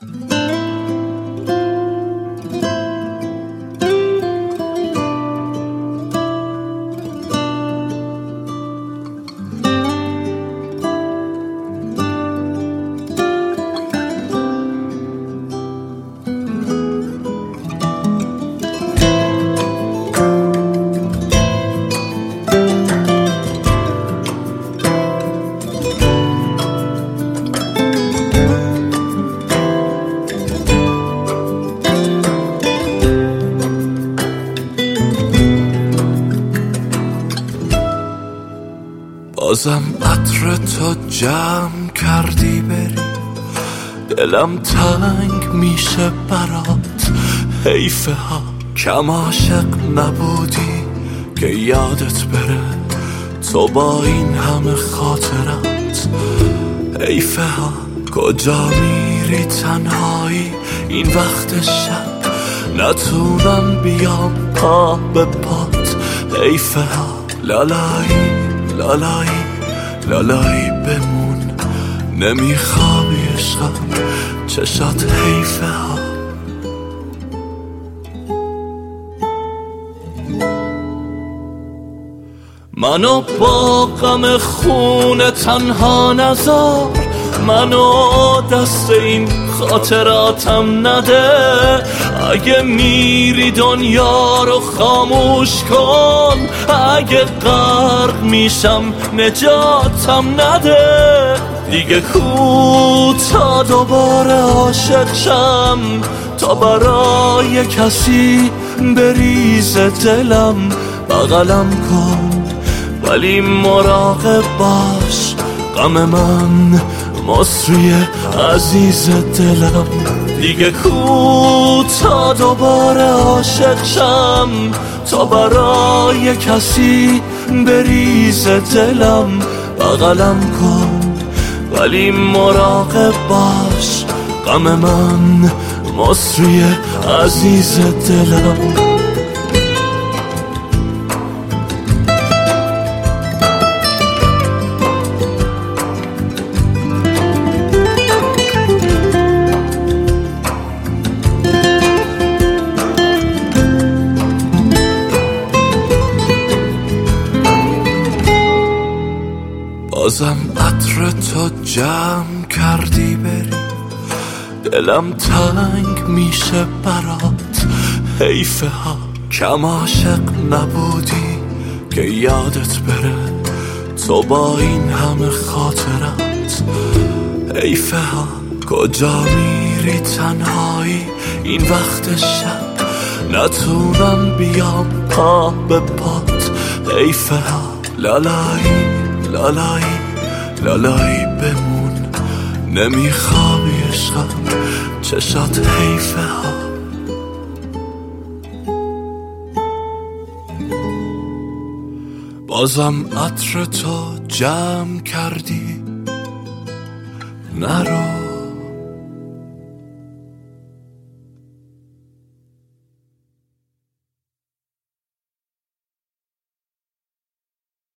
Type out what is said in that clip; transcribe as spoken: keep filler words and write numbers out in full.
بازم عطر تو جمع کردی بری، دلم تنگ میشه برات. حیفه ها کم عاشق نبودی که یادت بره تو با این همه خاطرات. حیفه ها کجا میری تنهایی این وقت شب، نتونم بیام پا به پات. حیفه ها لالایی لالایی لالایی بمون، نمیخوابی عشقم چشات. حیفه ها منو با غم خون تنها نذار، منو دست این خاطراتم نده. اگه میری دنیا رو خاموش کن، اگه غرق میشم نجاتم نده. دیگه کو تا دوباره عاشق شم، تا برای کسی بریزه دلم. بغلم کن ولی مراقب باش، غم من مصری عزیز دلم. دیگه کو تا دوباره عاشق شم، تا برای کسی بریزه دلم. بغلم کن ولی مراقب باش، غم من مصری عزیز دلم. بازم عطر تو جمع کردی بری، دلم تنگ میشه برات. حیفه ها کم عاشق نبودی که یادت بره تو با این همه خاطرات. حیفه ها کجا میری تنهایی این وقت شب، نتونم بیام پا به پات. حیفه ها لالایی لالایی لالایی بمون، نمیخوابی عشقم چشات. حیفه ها بازم عطر تو جمع کردی، نرو